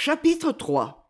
Chapitre 3.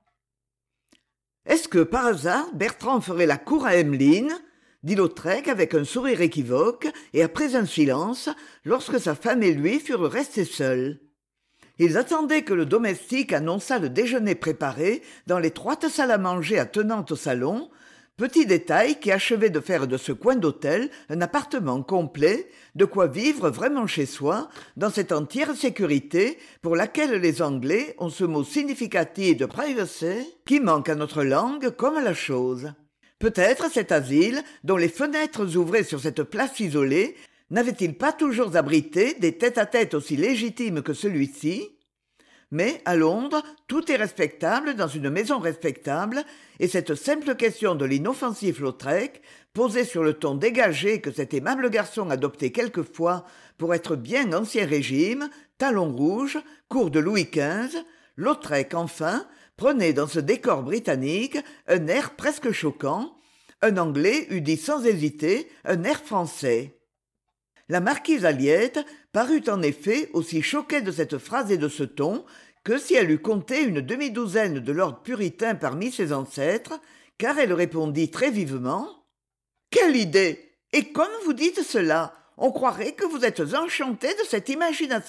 Est-ce que, par hasard, Bertrand ferait la cour à Emmeline dit Lautrec avec un sourire équivoque, et après un silence, lorsque sa femme et lui furent restés seuls. Ils attendaient que le domestique annonçât le déjeuner préparé dans l'étroite salle à manger attenante au salon, petit détail qui achevait de faire de ce coin d'hôtel un appartement complet, de quoi vivre vraiment chez soi, dans cette entière sécurité pour laquelle les Anglais ont ce mot significatif de privacy qui manque à notre langue comme la chose. Peut-être cet asile, dont les fenêtres ouvraient sur cette place isolée, n'avait-il pas toujours abrité des tête-à-tête aussi légitimes que celui-ci ? Mais, à Londres, tout est respectable dans une maison respectable, et cette simple question de l'inoffensif Lautrec, posée sur le ton dégagé que cet aimable garçon adoptait quelquefois pour être bien ancien régime, talons rouges, cour de Louis XV, Lautrec, enfin, prenait dans ce décor britannique un air presque choquant. Un Anglais eût dit sans hésiter un air français. La marquise Aliette parut en effet aussi choquée de cette phrase et de ce ton que si elle eût compté une demi-douzaine de lords puritains parmi ses ancêtres, car elle répondit très vivement « Quelle idée! Et comme vous dites cela, on croirait que vous êtes enchanté de cette imagination. »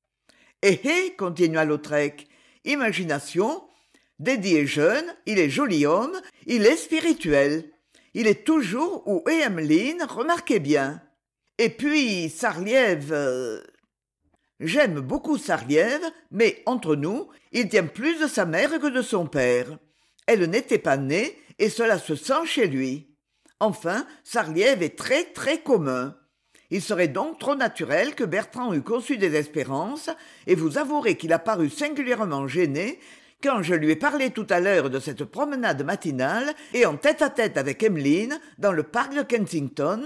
« Eh eh !» continua Lautrec, « imagination. Dédie est jeune, il est joli homme, il est spirituel. Il est toujours où est Emmeline, remarquez bien. Et puis, Sarliève... J'aime beaucoup Sarliève, mais, entre nous, il tient plus de sa mère que de son père. Elle n'était pas née, et cela se sent chez lui. Enfin, Sarliève est très très commun. Il serait donc trop naturel que Bertrand eût conçu des espérances, et vous avouerez qu'il a paru singulièrement gêné quand je lui ai parlé tout à l'heure de cette promenade matinale et en tête-à-tête avec Emmeline dans le parc de Kensington.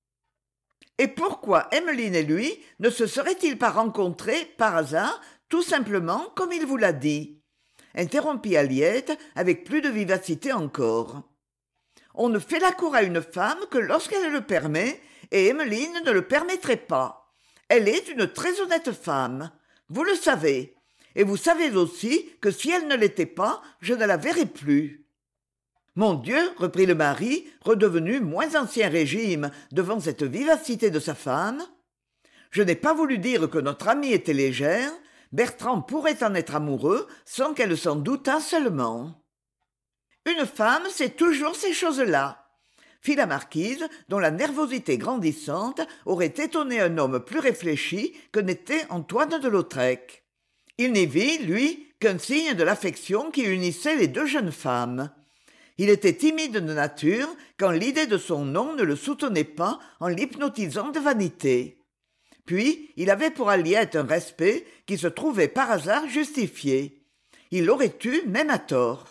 Et pourquoi Emmeline et lui ne se seraient-ils pas rencontrés par hasard, tout simplement comme il vous l'a dit ? Interrompit Aliette avec plus de vivacité encore. On ne fait la cour à une femme que lorsqu'elle le permet, et Emmeline ne le permettrait pas. Elle est une très honnête femme. Vous le savez. Et vous savez aussi que si elle ne l'était pas, je ne la verrais plus. Mon Dieu, reprit le mari, redevenu moins ancien régime devant cette vivacité de sa femme, je n'ai pas voulu dire que notre amie était légère. Bertrand pourrait en être amoureux sans qu'elle s'en doutât seulement. Une femme sait toujours ces choses-là, fit la marquise, dont la nervosité grandissante aurait étonné un homme plus réfléchi que n'était Antoine de Lautrec. Il n'y vit, lui, qu'un signe de l'affection qui unissait les deux jeunes femmes. Il était timide de nature quand l'idée de son nom ne le soutenait pas en l'hypnotisant de vanité. Puis, il avait pour Aliette un respect qui se trouvait par hasard justifié. Il l'aurait eu même à tort.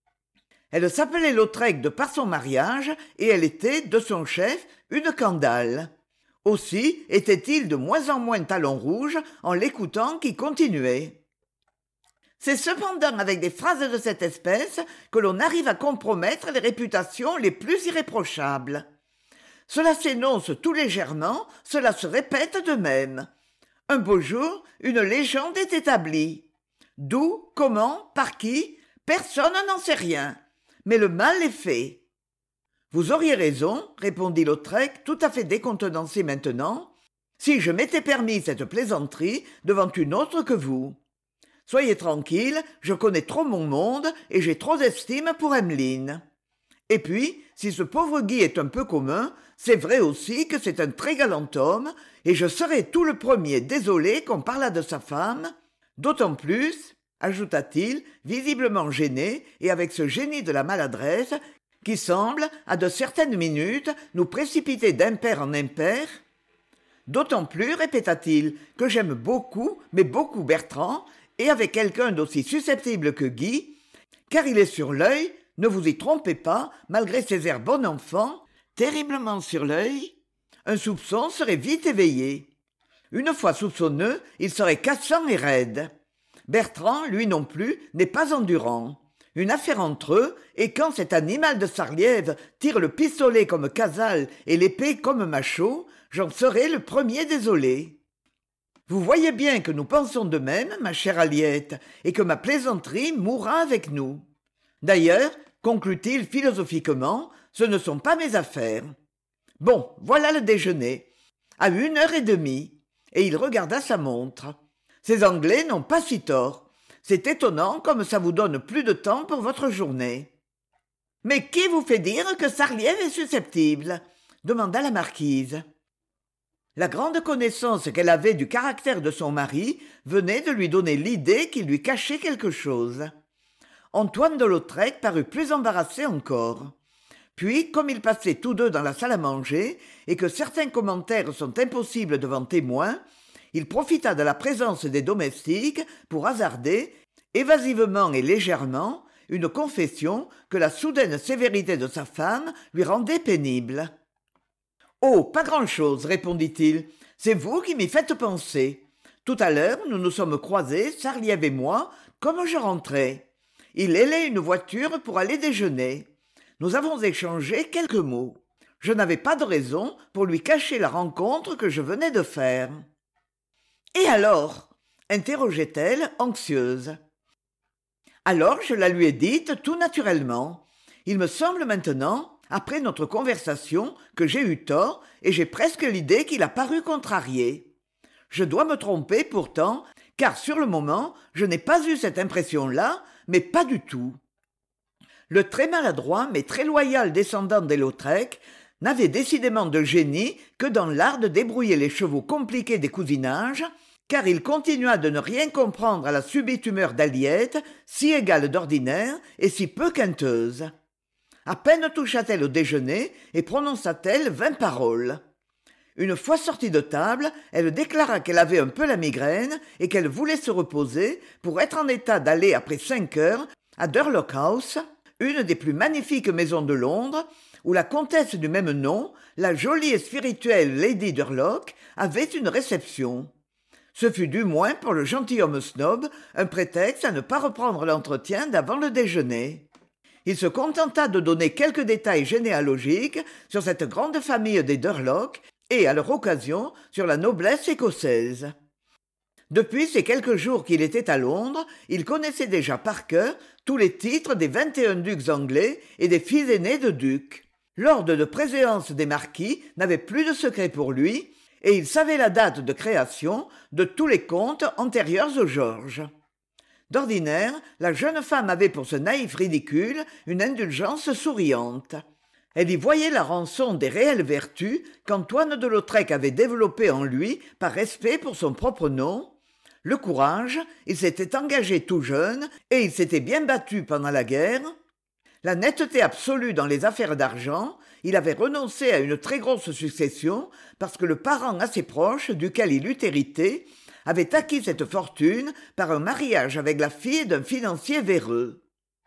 Elle s'appelait Lautrec de par son mariage, et elle était, de son chef, une Candale. Aussi était-il de moins en moins talons rouges en l'écoutant qui continuait. C'est cependant avec des phrases de cette espèce que l'on arrive à compromettre les réputations les plus irréprochables. Cela s'énonce tout légèrement, cela se répète de même. Un beau jour, une légende est établie. D'où, comment, par qui, personne n'en sait rien. Mais le mal est fait. Vous auriez raison, répondit Lautrec, tout à fait décontenancé maintenant, si je m'étais permis cette plaisanterie devant une autre que vous. Soyez tranquille, je connais trop mon monde et j'ai trop d'estime pour Emmeline. Et puis, si ce pauvre Guy est un peu commun, c'est vrai aussi que c'est un très galant homme, et je serais tout le premier désolé qu'on parlât de sa femme, d'autant plus, ajouta-t-il, visiblement gêné et avec ce génie de la maladresse qui semble, à de certaines minutes, nous précipiter d'impair en impair. D'autant plus, répéta-t-il, que j'aime beaucoup, mais beaucoup Bertrand, et avec quelqu'un d'aussi susceptible que Guy, car il est sur l'œil, ne vous y trompez pas, malgré ses airs bon enfant, terriblement sur l'œil, un soupçon serait vite éveillé. Une fois soupçonneux, il serait cassant et raide. Bertrand, lui non plus, n'est pas endurant. Une affaire entre eux, et quand cet animal de Sarliève tire le pistolet comme Casal et l'épée comme Machault, j'en serai le premier désolé. Vous voyez bien que nous pensons de même, ma chère Aliette, et que ma plaisanterie mourra avec nous. D'ailleurs, conclut-il philosophiquement, ce ne sont pas mes affaires. Bon, voilà le déjeuner. À 1h30. Et il regarda sa montre. Ces Anglais n'ont pas si tort. C'est étonnant comme ça vous donne plus de temps pour votre journée. Mais qui vous fait dire que Sarliève est susceptible demanda la marquise. La grande connaissance qu'elle avait du caractère de son mari venait de lui donner l'idée qu'il lui cachait quelque chose. Antoine de Lautrec parut plus embarrassé encore. Puis, comme ils passaient tous deux dans la salle à manger, et que certains commentaires sont impossibles devant témoins, il profita de la présence des domestiques pour hasarder, évasivement et légèrement, une confession que la soudaine sévérité de sa femme lui rendait pénible. « Oh, pas grand-chose, répondit-il. C'est vous qui m'y faites penser. Tout à l'heure, nous nous sommes croisés, Sarliève et moi, comme je rentrais. Il hélait une voiture pour aller déjeuner. Nous avons échangé quelques mots. Je n'avais pas de raison pour lui cacher la rencontre que je venais de faire. « Et alors ?» interrogeait-elle, anxieuse. Alors je la lui ai dite tout naturellement. Il me semble maintenant, après notre conversation, que j'ai eu tort et j'ai presque l'idée qu'il a paru contrarié. Je dois me tromper pourtant, car sur le moment, je n'ai pas eu cette impression-là, mais pas du tout. Le très maladroit mais très loyal descendant des Lautrec n'avait décidément de génie que dans l'art de débrouiller les chevaux compliqués des cousinages, car il continua de ne rien comprendre à la subite humeur d'Aliette, si égale d'ordinaire et si peu quinteuse. À peine toucha-t-elle au déjeuner et prononça-t-elle 20 paroles. Une fois sortie de table, elle déclara qu'elle avait un peu la migraine et qu'elle voulait se reposer pour être en état d'aller après 5 heures à Durlock House, une des plus magnifiques maisons de Londres, où la comtesse du même nom, la jolie et spirituelle Lady Durlock, avait une réception. Ce fut du moins pour le gentilhomme snob un prétexte à ne pas reprendre l'entretien d'avant le déjeuner. Il se contenta de donner quelques détails généalogiques sur cette grande famille des Durlock et, à leur occasion, sur la noblesse écossaise. Depuis ces quelques jours qu'il était à Londres, il connaissait déjà par cœur tous les titres des 21 ducs anglais et des fils aînés de ducs. L'ordre de préséance des marquis n'avait plus de secret pour lui, et il savait la date de création de tous les comtes antérieurs aux Georges. D'ordinaire, la jeune femme avait pour ce naïf ridicule une indulgence souriante. Elle y voyait la rançon des réelles vertus qu'Antoine de Lautrec avait développées en lui par respect pour son propre nom. Le courage, il s'était engagé tout jeune et il s'était bien battu pendant la guerre. La netteté absolue dans les affaires d'argent, il avait renoncé à une très grosse succession parce que le parent assez proche duquel il eût hérité avait acquis cette fortune par un mariage avec la fille d'un financier véreux.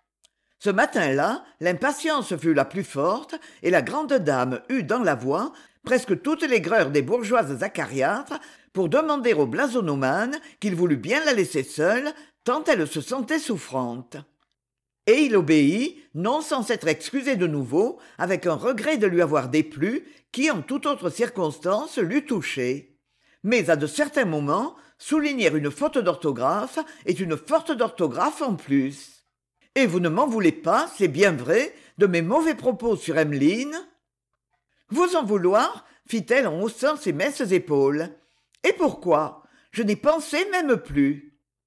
Ce matin-là, l'impatience fut la plus forte et la grande dame eut dans la voix presque toute l'aigreur des bourgeoises acariâtres pour demander au blasonomane qu'il voulût bien la laisser seule tant elle se sentait souffrante. Et il obéit, non sans s'être excusé de nouveau, avec un regret de lui avoir déplu qui, en toute autre circonstance, l'eût touché. Mais à de certains moments, souligner une faute d'orthographe est une faute d'orthographe en plus. Et vous ne m'en voulez pas, c'est bien vrai, de mes mauvais propos sur Emmeline ? Vous en vouloir ? fit-elle en haussant ses minces épaules. Et pourquoi ? Je n'y pensais même plus.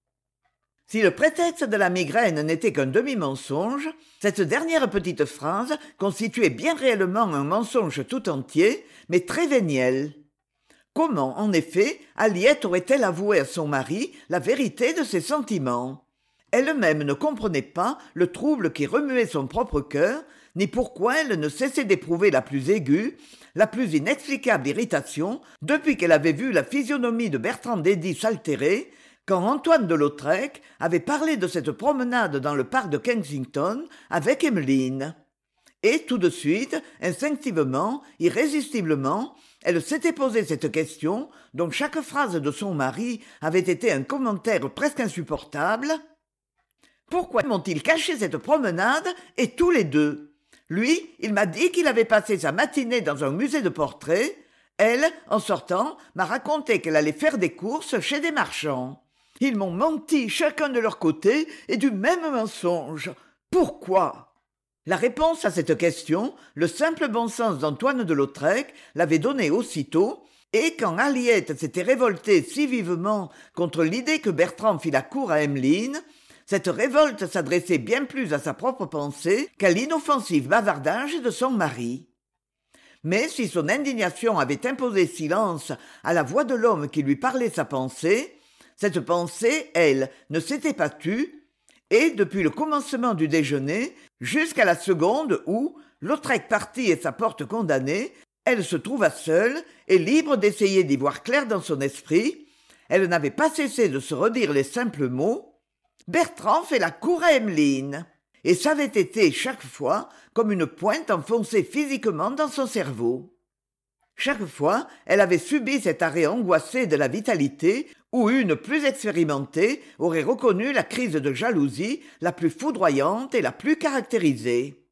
Si le prétexte de la migraine n'était qu'un demi-mensonge, cette dernière petite phrase constituait bien réellement un mensonge tout entier, mais très véniel. Comment, en effet, Aliette aurait-elle avoué à son mari la vérité de ses sentiments ? Elle-même ne comprenait pas le trouble qui remuait son propre cœur, ni pourquoi elle ne cessait d'éprouver la plus aiguë, la plus inexplicable irritation depuis qu'elle avait vu la physionomie de Bertrand d'Eddy s'altérer, quand Antoine de Lautrec avait parlé de cette promenade dans le parc de Kensington avec Emmeline. Et tout de suite, instinctivement, irrésistiblement, elle s'était posé cette question dont chaque phrase de son mari avait été un commentaire presque insupportable. Pourquoi m'ont-ils caché cette promenade et tous les deux ? Lui, il m'a dit qu'il avait passé sa matinée dans un musée de portraits. Elle, en sortant, m'a raconté qu'elle allait faire des courses chez des marchands. Ils m'ont menti chacun de leur côté et du même mensonge. Pourquoi? La réponse à cette question, le simple bon sens d'Antoine de Lautrec l'avait donnée aussitôt, et quand Aliette s'était révoltée si vivement contre l'idée que Bertrand fît la cour à Emmeline, cette révolte s'adressait bien plus à sa propre pensée qu'à l'inoffensif bavardage de son mari. Mais si son indignation avait imposé silence à la voix de l'homme qui lui parlait sa pensée, cette pensée, elle, ne s'était pas tue, et depuis le commencement du déjeuner jusqu'à la seconde où, Lautrec parti et sa porte condamnée, elle se trouva seule et libre d'essayer d'y voir clair dans son esprit, elle n'avait pas cessé de se redire les simples mots « Bertrand fait la cour à Emmeline ». Et ça avait été chaque fois comme une pointe enfoncée physiquement dans son cerveau. Chaque fois, elle avait subi cet arrêt angoissé de la vitalité où une plus expérimentée aurait reconnu la crise de jalousie la plus foudroyante et la plus caractérisée.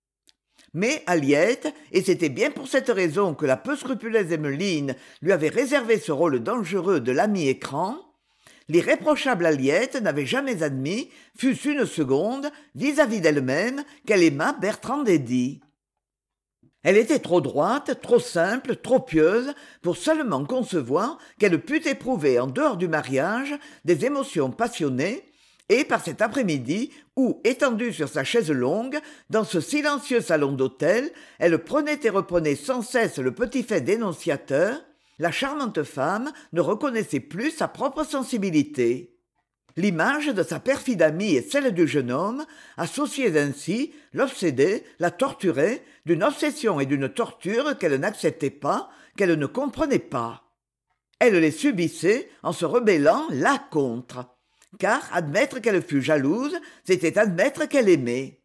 Mais Aliette, et c'était bien pour cette raison que la peu scrupuleuse Emmeline lui avait réservé ce rôle dangereux de l'amie écran, l'irréprochable Aliette n'avait jamais admis, fût-ce une seconde, vis-à-vis d'elle-même, qu'elle aimât Bertrand d'Aidy. Elle était trop droite, trop simple, trop pieuse, pour seulement concevoir qu'elle pût éprouver en dehors du mariage des émotions passionnées, et par cet après-midi où, étendue sur sa chaise longue, dans ce silencieux salon d'hôtel, elle prenait et reprenait sans cesse le petit fait dénonciateur, la charmante femme ne reconnaissait plus sa propre sensibilité. L'image de sa perfide amie et celle du jeune homme, associées ainsi, l'obsédaient, la torturaient, d'une obsession et d'une torture qu'elle n'acceptait pas, qu'elle ne comprenait pas. Elle les subissait en se rebellant l'un contre, car admettre qu'elle fût jalouse, c'était admettre qu'elle aimait.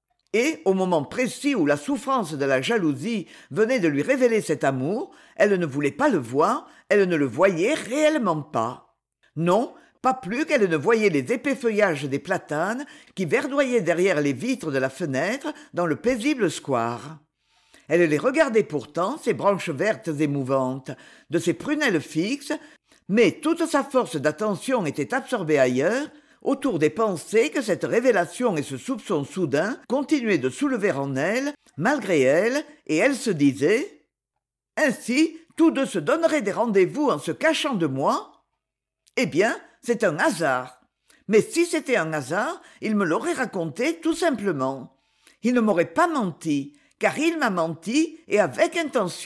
Et, au moment précis où la souffrance de la jalousie venait de lui révéler cet amour, elle ne voulait pas le voir, elle ne le voyait réellement pas. Non, pas plus qu'elle ne voyait les épais feuillages des platanes qui verdoyaient derrière les vitres de la fenêtre dans le paisible square. Elle les regardait pourtant, ces branches vertes et mouvantes, de ses prunelles fixes, mais toute sa force d'attention était absorbée ailleurs, autour des pensées que cette révélation et ce soupçon soudain continuaient de soulever en elle, malgré elle, et elle se disait « Ainsi, tous deux se donneraient des rendez-vous en se cachant de moi ? Eh bien, c'est un hasard. Mais si c'était un hasard, il me l'aurait raconté tout simplement. Il ne m'aurait pas menti, car il m'a menti et avec intention. »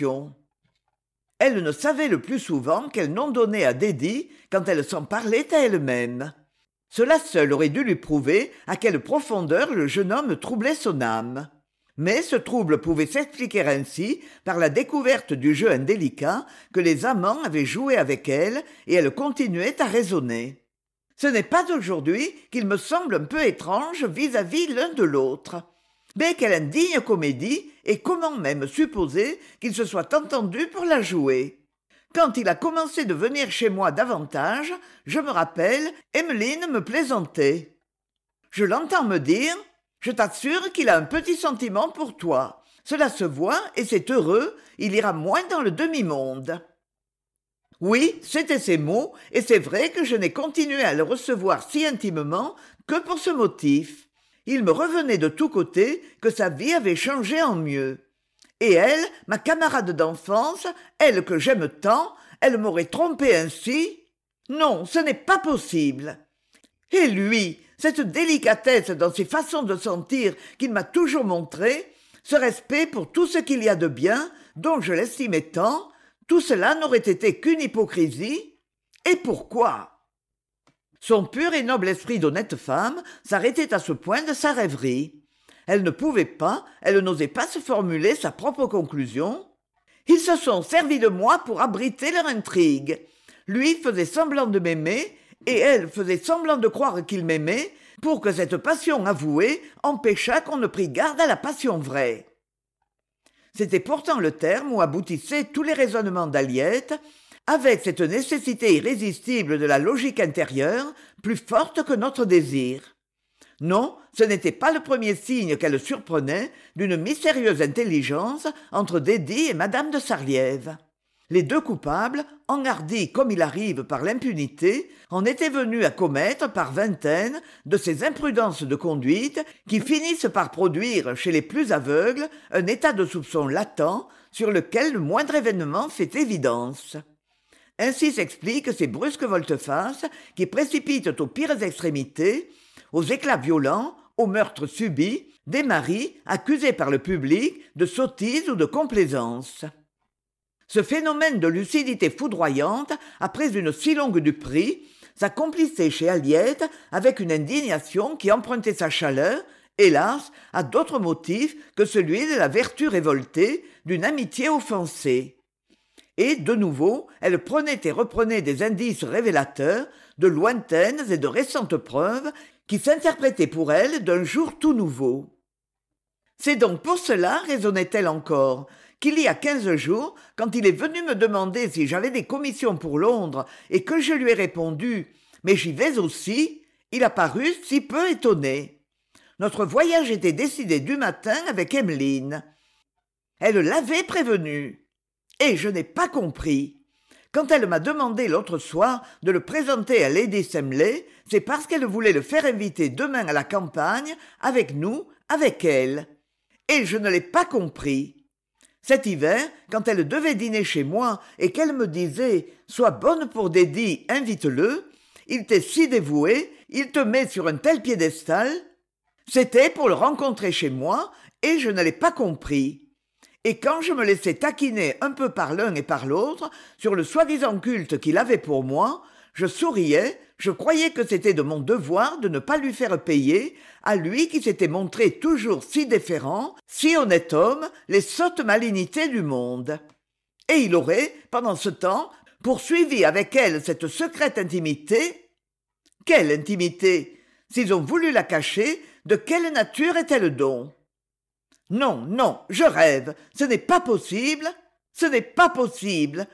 Elle ne savait le plus souvent quel nom donner à Dédie quand elle s'en parlait à elle-même. Cela seul aurait dû lui prouver à quelle profondeur le jeune homme troublait son âme. Mais ce trouble pouvait s'expliquer ainsi par la découverte du jeu indélicat que les amants avaient joué avec elle, et elle continuait à raisonner. Ce n'est pas d'aujourd'hui qu'il me semble un peu étrange vis-à-vis l'un de l'autre. Mais quelle indigne comédie, et comment même supposer qu'il se soit entendu pour la jouer. Quand il a commencé de venir chez moi davantage, je me rappelle, Emmeline me plaisantait. Je l'entends me dire « Je t'assure qu'il a un petit sentiment pour toi. Cela se voit et c'est heureux, il ira moins dans le demi-monde. » Oui, c'étaient ces mots, et c'est vrai que je n'ai continué à le recevoir si intimement que pour ce motif. Il me revenait de tous côtés que sa vie avait changé en mieux. Et elle, ma camarade d'enfance, elle que j'aime tant, elle m'aurait trompé ainsi? Non, ce n'est pas possible. Et lui, cette délicatesse dans ses façons de sentir qu'il m'a toujours montrée, ce respect pour tout ce qu'il y a de bien, dont je l'estimais tant, tout cela n'aurait été qu'une hypocrisie? Et pourquoi? Son pur et noble esprit d'honnête femme s'arrêtait à ce point de sa rêverie. Elle ne pouvait pas, elle n'osait pas se formuler sa propre conclusion. Ils se sont servis de moi pour abriter leur intrigue. Lui faisait semblant de m'aimer, et elle faisait semblant de croire qu'il m'aimait, pour que cette passion avouée empêchât qu'on ne prît garde à la passion vraie. C'était pourtant le terme où aboutissaient tous les raisonnements d'Aliette, avec cette nécessité irrésistible de la logique intérieure, plus forte que notre désir. Non, ce n'était pas le premier signe qu'elle surprenait d'une mystérieuse intelligence entre Dédie et madame de Sarliève. Les deux coupables, enhardis comme il arrive par l'impunité, en étaient venus à commettre par vingtaines de ces imprudences de conduite qui finissent par produire chez les plus aveugles un état de soupçon latent sur lequel le moindre événement fait évidence. Ainsi s'expliquent ces brusques volte-face qui précipitent aux pires extrémités, aux éclats violents, aux meurtres subits, des maris accusés par le public de sottise ou de complaisance. Ce phénomène de lucidité foudroyante, après une si longue duperie, s'accomplissait chez Aliette avec une indignation qui empruntait sa chaleur, hélas, à d'autres motifs que celui de la vertu révoltée, d'une amitié offensée. Et, de nouveau, elle prenait et reprenait des indices révélateurs, de lointaines et de récentes preuves, qui s'interprétaient pour elle d'un jour tout nouveau. C'est donc pour cela, raisonnait-elle encore, qu'il y a 15 jours, quand il est venu me demander si j'avais des commissions pour Londres et que je lui ai répondu « Mais j'y vais aussi », il a paru si peu étonné. Notre voyage était décidé du matin avec Emmeline. Elle l'avait prévenu. Et je n'ai pas compris. Quand elle m'a demandé l'autre soir de le présenter à Lady Semley, c'est parce qu'elle voulait le faire inviter demain à la campagne, avec nous, avec elle. Et je ne l'ai pas compris. Cet hiver, quand elle devait dîner chez moi et qu'elle me disait « Sois bonne pour Dédie, invite-le », il t'est si dévoué, il te met sur un tel piédestal. C'était pour le rencontrer chez moi et je ne l'ai pas compris. Et quand je me laissais taquiner un peu par l'un et par l'autre sur le soi-disant culte qu'il avait pour moi, je souriais, je croyais que c'était de mon devoir de ne pas lui faire payer, à lui qui s'était montré toujours si déférent, si honnête homme, les sottes malignités du monde. Et il aurait, pendant ce temps, poursuivi avec elle cette secrète intimité. Quelle intimité? S'ils ont voulu la cacher, de quelle nature est-elle donc? Non, non, je rêve, ce n'est pas possible, ce n'est pas possible.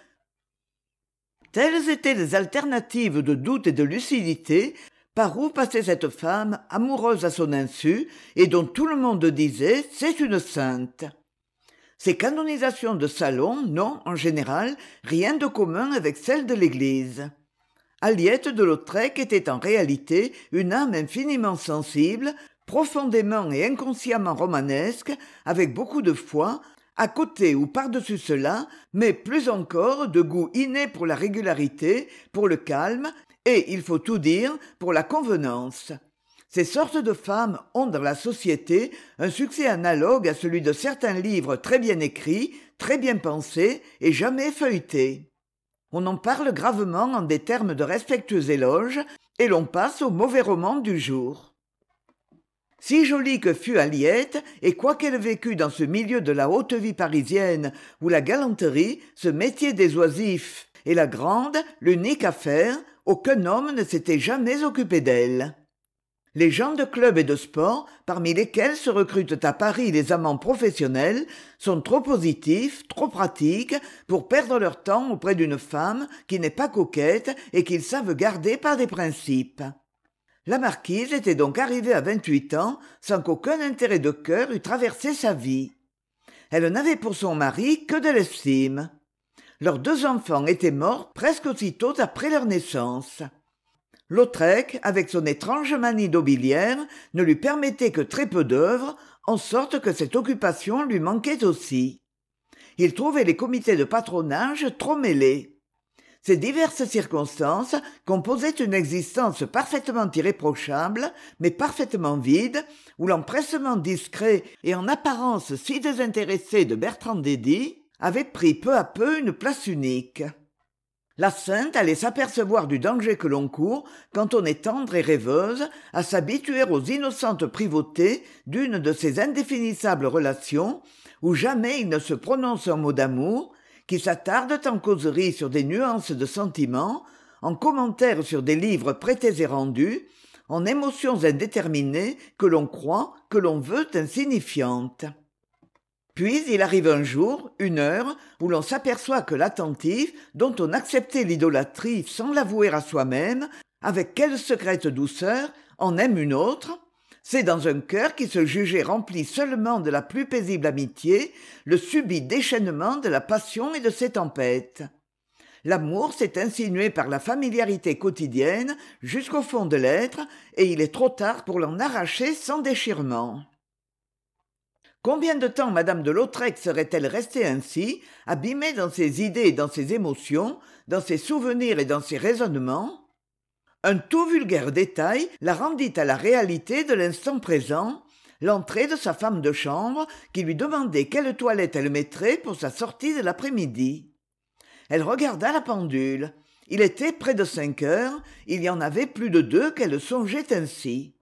Telles étaient les alternatives de doute et de lucidité par où passait cette femme amoureuse à son insu et dont tout le monde disait « c'est une sainte ». Ces canonisations de salon n'ont, en général, rien de commun avec celles de l'Église. Aliette de Lautrec était en réalité une âme infiniment sensible, profondément et inconsciemment romanesque, avec beaucoup de foi, à côté ou par-dessus cela, mais plus encore de goût inné pour la régularité, pour le calme et, il faut tout dire, pour la convenance. Ces sortes de femmes ont dans la société un succès analogue à celui de certains livres très bien écrits, très bien pensés et jamais feuilletés. On en parle gravement en des termes de respectueux éloges et l'on passe au mauvais roman du jour. Si jolie que fût Aliette, et quoiqu'elle vécût dans ce milieu de la haute vie parisienne où la galanterie, ce métier des oisifs, est la grande, l'unique affaire, aucun homme ne s'était jamais occupé d'elle. Les gens de club et de sport, parmi lesquels se recrutent à Paris les amants professionnels, sont trop positifs, trop pratiques, pour perdre leur temps auprès d'une femme qui n'est pas coquette et qu'ils savent garder par des principes. La marquise était donc arrivée à 28 ans sans qu'aucun intérêt de cœur eût traversé sa vie. Elle n'avait pour son mari que de l'estime. Leurs 2 enfants étaient morts presque aussitôt après leur naissance. Lautrec, avec son étrange manie d'aubilière, ne lui permettait que très peu d'œuvres, en sorte que cette occupation lui manquait aussi. Il trouvait les comités de patronage trop mêlés. Ces diverses circonstances composaient une existence parfaitement irréprochable, mais parfaitement vide, où l'empressement discret et en apparence si désintéressé de Bertrand Dédie avait pris peu à peu une place unique. La sainte allait s'apercevoir du danger que l'on court quand on est tendre et rêveuse à s'habituer aux innocentes privautés d'une de ces indéfinissables relations où jamais il ne se prononce un mot d'amour, qui s'attardent en causeries sur des nuances de sentiments, en commentaires sur des livres prêtés et rendus, en émotions indéterminées que l'on croit, que l'on veut insignifiantes. Puis il arrive un jour, une heure, où l'on s'aperçoit que l'attentif, dont on acceptait l'idolâtrie sans l'avouer à soi-même, avec quelle secrète douceur, en aime une autre, C'est dans un cœur qui se jugeait rempli seulement de la plus paisible amitié le subit déchaînement de la passion et de ses tempêtes. L'amour s'est insinué par la familiarité quotidienne jusqu'au fond de l'être, et il est trop tard pour l'en arracher sans déchirement. Combien de temps madame de Lautrec serait-elle restée ainsi, abîmée dans ses idées et dans ses émotions, dans ses souvenirs et dans ses raisonnements? Un tout vulgaire détail la rendit à la réalité de l'instant présent, l'entrée de sa femme de chambre qui lui demandait quelle toilette elle mettrait pour sa sortie de l'après-midi. Elle regarda la pendule. Il était près de 5 heures, il y en avait plus de 2 qu'elle songeait ainsi.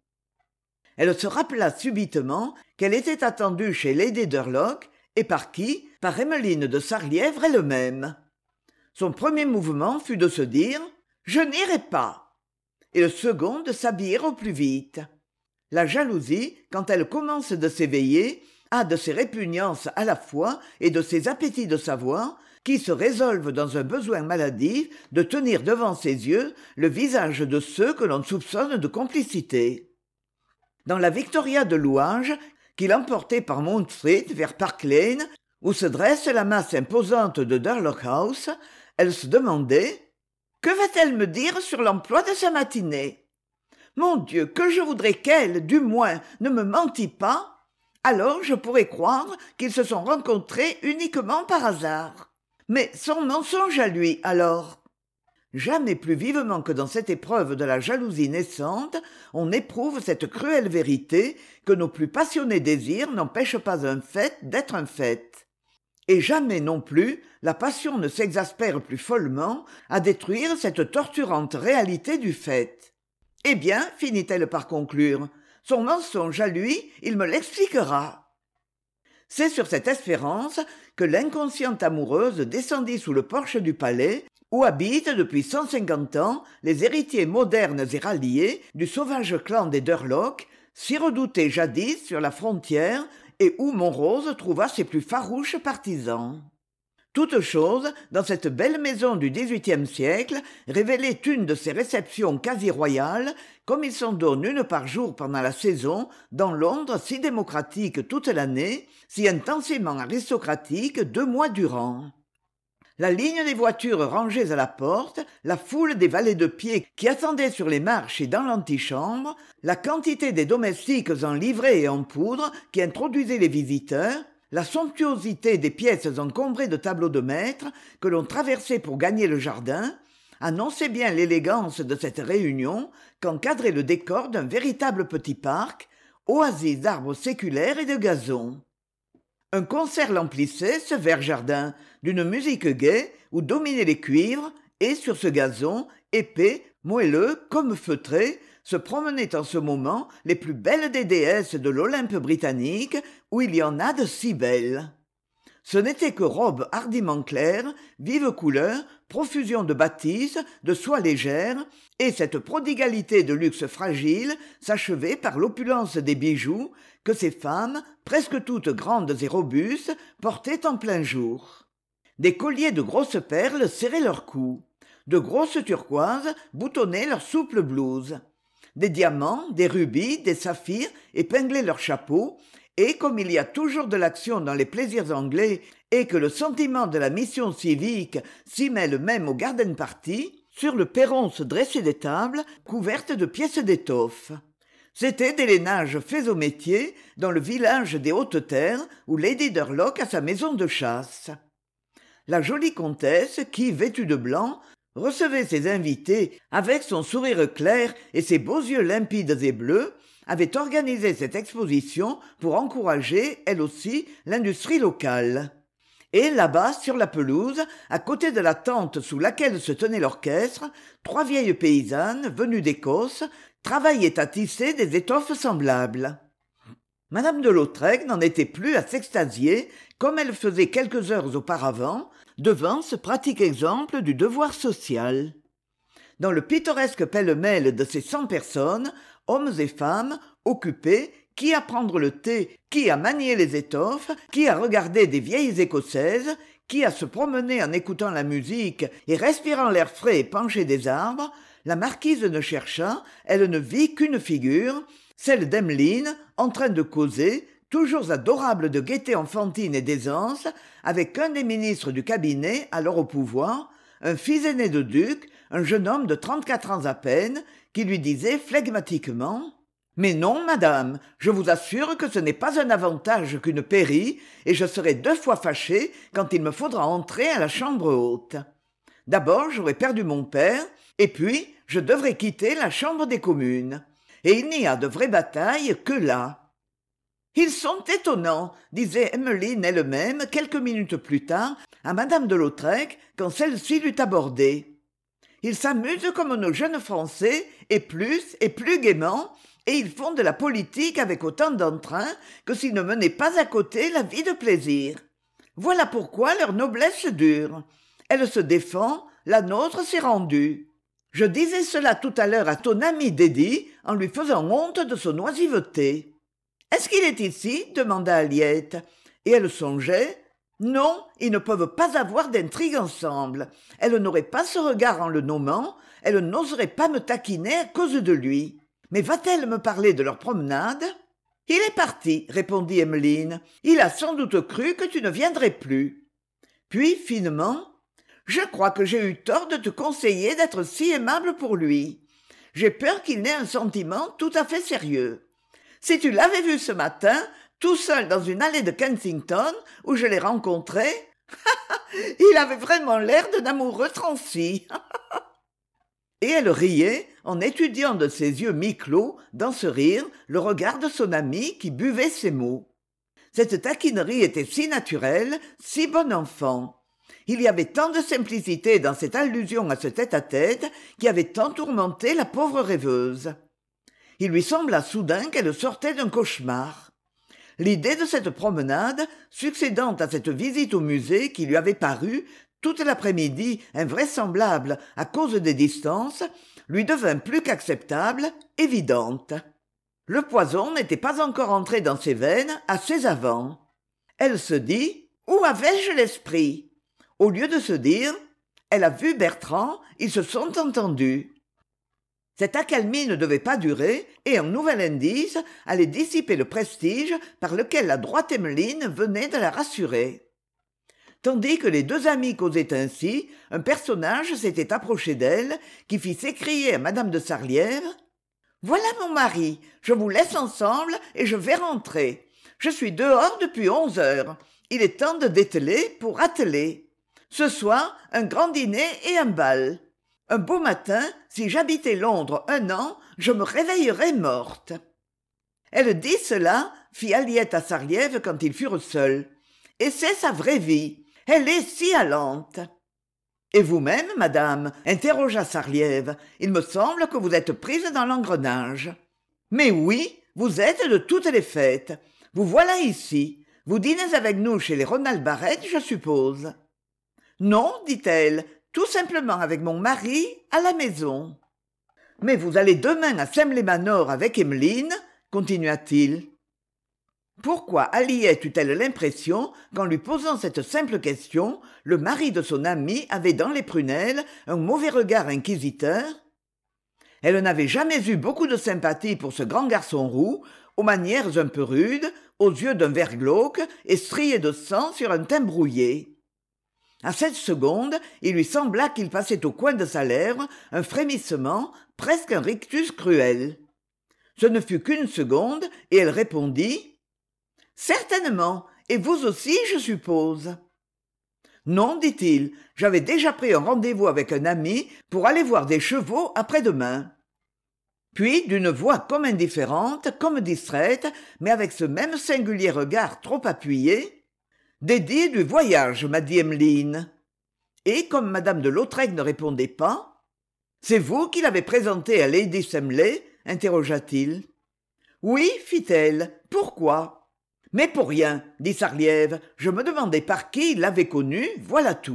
Elle se rappela subitement qu'elle était attendue chez Lady Durlock, et par qui? Par Emmeline de Sarlièvre elle-même. Son premier mouvement fut de se dire « Je n'irai pas !» et le second de s'habiller au plus vite. La jalousie, quand elle commence de s'éveiller, a de ses répugnances à la fois et de ses appétits de savoir, qui se résolvent dans un besoin maladif de tenir devant ses yeux le visage de ceux que l'on soupçonne de complicité. Dans la Victoria de Louage, qui l'emportait par Mount Street vers Park Lane, où se dresse la masse imposante de Durlock House, elle se demandait « Que va-t-elle me dire sur l'emploi de sa matinée ? Mon Dieu, que je voudrais qu'elle, du moins, ne me mentît pas. Alors je pourrais croire qu'ils se sont rencontrés uniquement par hasard. Mais son mensonge à lui, alors ? Jamais plus vivement que dans cette épreuve de la jalousie naissante, on éprouve cette cruelle vérité que nos plus passionnés désirs n'empêchent pas un fait d'être un fait. Et jamais non plus la passion ne s'exaspère plus follement à détruire cette torturante réalité du fait. Eh bien, finit-elle par conclure, son mensonge à lui, il me l'expliquera. C'est sur cette espérance que l'inconsciente amoureuse descendit sous le porche du palais, où habitent depuis 150 ans les héritiers modernes et ralliés du sauvage clan des Durlock, si redoutés jadis sur la frontière et où Montrose trouva ses plus farouches partisans. Toute chose, dans cette belle maison du XVIIIe siècle, révélait une de ces réceptions quasi royales, comme il s'en donne une par jour pendant la saison, dans Londres si démocratique toute l'année, si intensément aristocratique 2 mois durant. La ligne des voitures rangées à la porte, la foule des valets de pied qui attendaient sur les marches et dans l'antichambre, la quantité des domestiques en livrée et en poudre qui introduisaient les visiteurs, la somptuosité des pièces encombrées de tableaux de maître que l'on traversait pour gagner le jardin, annonçaient bien l'élégance de cette réunion qu'encadrait le décor d'un véritable petit parc, oasis d'arbres séculaires et de gazons. Un concert l'emplissait, ce vert jardin, d'une musique gaie où dominaient les cuivres, et sur ce gazon, épais, moelleux, comme feutré, se promenaient en ce moment les plus belles des déesses de l'Olympe britannique, où il y en a de si belles. Ce n'étaient que robes hardiment claires, vives couleurs, profusion de bâtisses, de soie légère, et cette prodigalité de luxe fragile s'achevait par l'opulence des bijoux que ces femmes, presque toutes grandes et robustes, portaient en plein jour. Des colliers de grosses perles serraient leur cou. De grosses turquoises boutonnaient leurs souples blouses. Des diamants, des rubis, des saphirs épinglaient leurs chapeaux, et comme il y a toujours de l'action dans les plaisirs anglais et que le sentiment de la mission civique s'y mêle même aux garden parties, sur le perron se dressaient des tables couvertes de pièces d'étoffe. C'étaient des lainages faits au métier dans le village des Hautes-Terres où Lady Durlock a sa maison de chasse. La jolie comtesse qui, vêtue de blanc, recevait ses invités avec son sourire clair et ses beaux yeux limpides et bleus, avait organisé cette exposition pour encourager, elle aussi, l'industrie locale. Et là-bas, sur la pelouse, à côté de la tente sous laquelle se tenait l'orchestre, 3 vieilles paysannes, venues d'Écosse, travaillaient à tisser des étoffes semblables. Madame de Lautrec n'en était plus à s'extasier, comme elle faisait quelques heures auparavant, devant ce pratique exemple du devoir social. Dans le pittoresque pêle-mêle de ces 100 personnes, hommes et femmes, occupés, qui à prendre le thé, qui à manier les étoffes, qui à regarder des vieilles écossaises, qui à se promener en écoutant la musique et respirant l'air frais et penché des arbres, la marquise ne chercha, elle ne vit qu'une figure, celle d'Emmeline, en train de causer, toujours adorable de gaieté enfantine et d'aisance, avec un des ministres du cabinet, alors au pouvoir, un fils aîné de duc, un jeune homme de 34 ans à peine, qui lui disait flegmatiquement « Mais non, madame, je vous assure que ce n'est pas un avantage qu'une pairie, et je serai 2 fois fâché quand il me faudra entrer à la chambre haute. D'abord, j'aurai perdu mon père, et puis je devrai quitter la chambre des communes. Et il n'y a de vraie bataille que là. » « Ils sont étonnants, disait Emmeline elle-même quelques minutes plus tard à madame de Lautrec quand celle-ci l'eut abordée. Ils s'amusent comme nos jeunes Français, et plus gaiement, et ils font de la politique avec autant d'entrain que s'ils ne menaient pas à côté la vie de plaisir. Voilà pourquoi leur noblesse dure. Elle se défend, la nôtre s'est rendue. Je disais cela tout à l'heure à ton ami Dédie en lui faisant honte de son oisiveté. « Est-ce qu'il est ici ?» demanda Aliette. Et elle songeait. Non, ils ne peuvent pas avoir d'intrigue ensemble. Elle n'aurait pas ce regard en le nommant, elle n'oserait pas me taquiner à cause de lui. Mais va-t-elle me parler de leur promenade ? Il est parti, répondit Emmeline. Il a sans doute cru que tu ne viendrais plus. Puis, finement, je crois que j'ai eu tort de te conseiller d'être si aimable pour lui. J'ai peur qu'il n'ait un sentiment tout à fait sérieux. Si tu l'avais vu ce matin, tout seul dans une allée de Kensington, où je l'ai rencontré, il avait vraiment l'air d'un amoureux transi. Et elle riait en étudiant de ses yeux mi-clos, dans ce rire, le regard de son ami qui buvait ses mots. Cette taquinerie était si naturelle, si bon enfant. Il y avait tant de simplicité dans cette allusion à ce tête-à-tête qui avait tant tourmenté la pauvre rêveuse. Il lui sembla soudain qu'elle sortait d'un cauchemar. L'idée de cette promenade, succédant à cette visite au musée qui lui avait paru, toute l'après-midi, invraisemblable à cause des distances, lui devint plus qu'acceptable, évidente. Le poison n'était pas encore entré dans ses veines assez avant. Elle se dit « Où avais-je l'esprit ?» Au lieu de se dire « Elle a vu Bertrand, ils se sont entendus ». Cette accalmie ne devait pas durer, et un nouvel indice allait dissiper le prestige par lequel la droite Emmeline venait de la rassurer. Tandis que les 2 amis causaient ainsi, un personnage s'était approché d'elle, qui fit s'écrier à madame de Sarliève « Voilà mon mari, je vous laisse ensemble et je vais rentrer. Je suis dehors depuis 11 heures. Il est temps de dételer pour atteler. Ce soir, un grand dîner et un bal. Un beau matin, si j'habitais Londres 1 an, je me réveillerais morte. » Elle dit cela, fit Aliette à Sarliève quand ils furent seuls. Et c'est sa vraie vie. Elle est si allante. « Et vous-même, madame ?» interrogea Sarliève. « Il me semble que vous êtes prise dans l'engrenage. »« Mais oui, vous êtes de toutes les fêtes. Vous voilà ici. Vous dînez avec nous chez les Ronald Barrett, je suppose. »« Non, dit-elle, tout simplement avec mon mari à la maison. »« Mais vous allez demain à Semley-Manor avec Emmeline ?» continua-t-il. Pourquoi Aliette eut-elle l'impression qu'en lui posant cette simple question, le mari de son amie avait dans les prunelles un mauvais regard inquisiteur ? Elle n'avait jamais eu beaucoup de sympathie pour ce grand garçon roux, aux manières un peu rudes, aux yeux d'un vert glauque et striés de sang sur un teint brouillé. À cette seconde, il lui sembla qu'il passait au coin de sa lèvre un frémissement, presque un rictus cruel. Ce ne fut qu'une seconde, et elle répondit « Certainement, et vous aussi, je suppose. » « Non, dit-il, j'avais déjà pris un rendez-vous avec un ami pour aller voir des chevaux après-demain. » Puis, d'une voix comme indifférente, comme distraite, mais avec ce même singulier regard trop appuyé, « Dédié du voyage, m'a dit Emmeline. » Et, comme madame de Lautrec ne répondait pas, « C'est vous qui l'avez présenté à Lady Semley ?» interrogea-t-il. « Oui, fit-elle. Pourquoi ?»« Mais pour rien, dit Sarliève. Je me demandais par qui il l'avait connu, voilà tout. »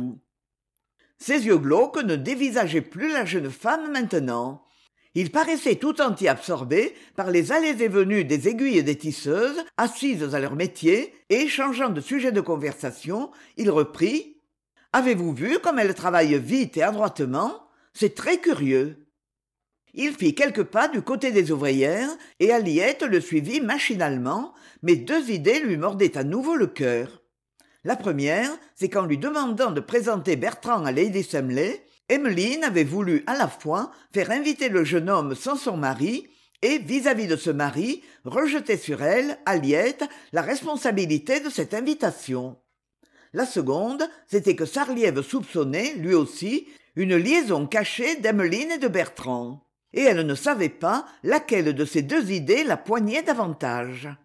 Ses yeux glauques ne dévisageaient plus la jeune femme maintenant. Il paraissait tout entier absorbé par les allées et venues des aiguilles et des tisseuses, assises à leur métier, et, changeant de sujet de conversation, il reprit « Avez-vous vu comme elle travaille vite et adroitement ? C'est très curieux. » Il fit quelques pas du côté des ouvrières, et Aliette le suivit machinalement, mais deux idées lui mordaient à nouveau le cœur. La première, c'est qu'en lui demandant de présenter Bertrand à Lady Sumley, Emmeline avait voulu à la fois faire inviter le jeune homme sans son mari, et, vis-à-vis de ce mari, rejeter sur elle, Aliette, la responsabilité de cette invitation. La seconde, c'était que Sarliève soupçonnait, lui aussi, une liaison cachée d'Emmeline et de Bertrand. Et elle ne savait pas laquelle de ces deux idées la poignait davantage.